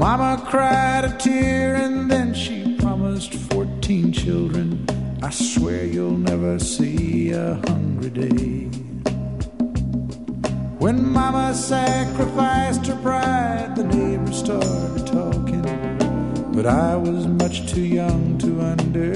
Mama cried a tear and then she promised 14 children. I swear you'll never see a hungry day. When Mama sacrificed her pride, the neighbors started talking, but I was much too young to understand.